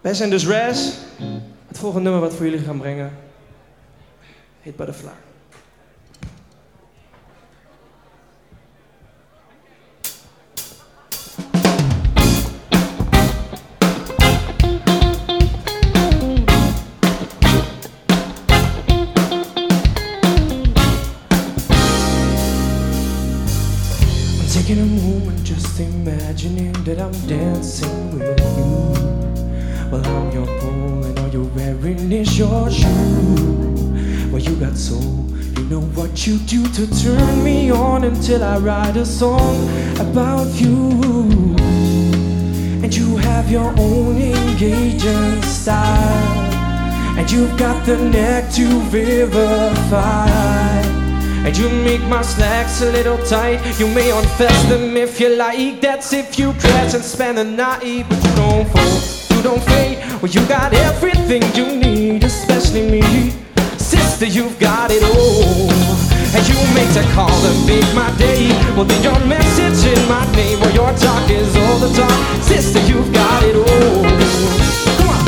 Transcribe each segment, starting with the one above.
Wij zijn dus Raz. Het volgende nummer wat we voor jullie gaan brengen heet Butterfly. Taking a moment, just imagining that I'm dancing with you. Well, I'm your pole and all you're wearing is your shoe. Well, you got soul, you know what you do to turn me on until I write a song about you. And you have your own engaging style, and you've got the neck to vivify. And you make my slacks a little tight. You may unfast them if you like. That's if you crash and spend the night. But you don't fall, you don't fade. Well, you got everything you need, especially me. Sister, you've got it all. And you make the call and make my day. Well, then your message in my name. Well, your talk is all the talk. Sister, you've got it all. Come on.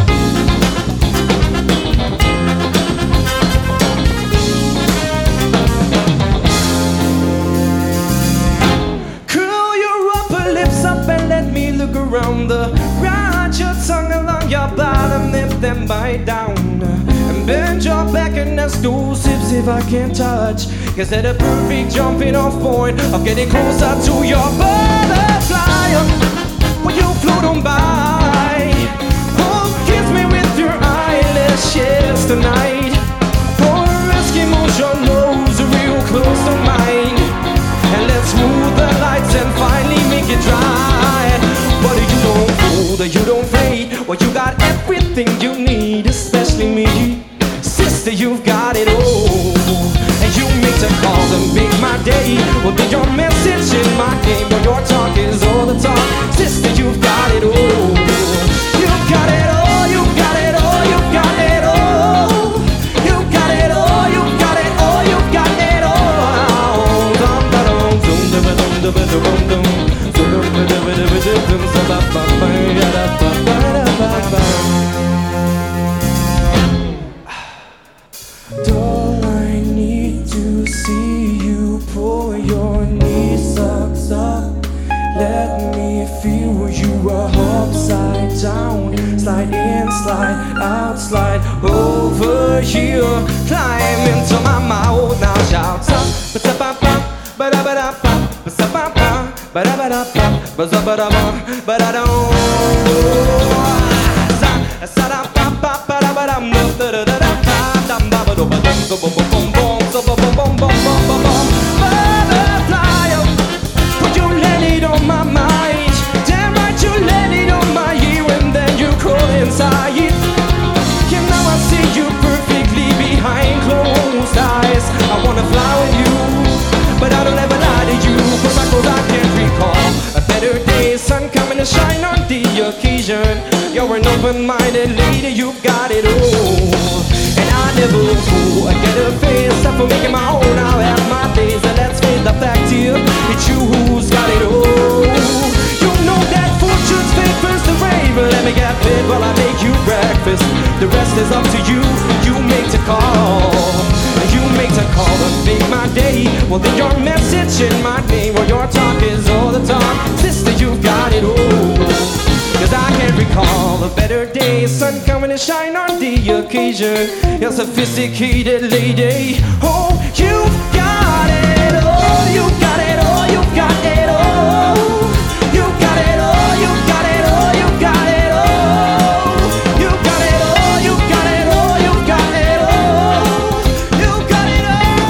Around the ride your tongue along your bottom lip, then bite down and bend your back and ask those hips if I can touch. Cause they're the perfect jumping off point of getting closer to your butterfly. When you float on by, oh, kiss me with your eyelashes tonight. For Eskimos, your nose real close to mine. And let's move the lights and finally make it dry. But you don't fold, you don't fade. Well, you got everything you need, especially me. Sister, you've got it all. And you make the calls and make my day. Well, be your message in my game. Well, your talk is all the talk. Sister, you've got it all. You've got it all, you've got it all, you've got it all. You've got it all, you've got it all, you've got it all. Dum da dum dum dum dum dum dum dum. All I need to see you pull your knee socks up. Let me feel you are upside down. Slide in, slide out, slide over here. Climb into my mouth, now shout up. Ba-da-ba-ba, ba-da-ba-da-ba, ba-da-ba-ba, ba-da-ba-da-ba, ba-da-ba-da-ba, ba-da-da-dum. Butterfly, would you let it on my mind? Damn right, you let it on my ear, and then you crawl inside. Yeah, now I see you perfectly behind closed eyes. I wanna fly with you, but I don't ever lie to you. Cause I can't recall a better day, sun coming to shine on the occasion. You're an open-minded lady, you've got it all. And I never fool, I get a face up for making my own. I'll have my days, and let's face the fact here, it's you who's got it all. You know that fortune's favors the brave. Let me get paid while I make you breakfast. The rest is up to you, you make the call. You make the call and make my day. Well, then your message in my name. Well, your talk is all the talk. Sister, you've got it all. Cause I can't recall a better day. Sun coming to shine on the occasion. You're sophisticated lady. Oh, you've got it all. You've got it all. You've got it all. You've got it all. You've got it all. You've got it all. You've got it all. You've got it all. You've got it all. You've got it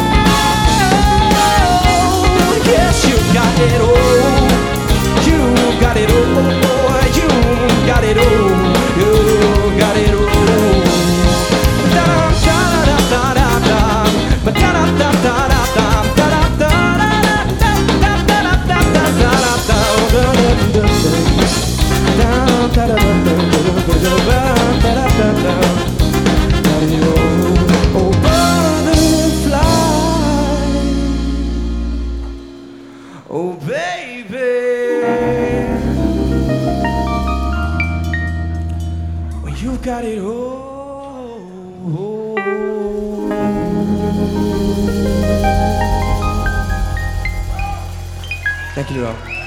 all. Yes, you've got it all. You've got it all. Got it all, you got it all. Da da da da da da, da da da da da, da da Oh baby. You got it all. Thank you all.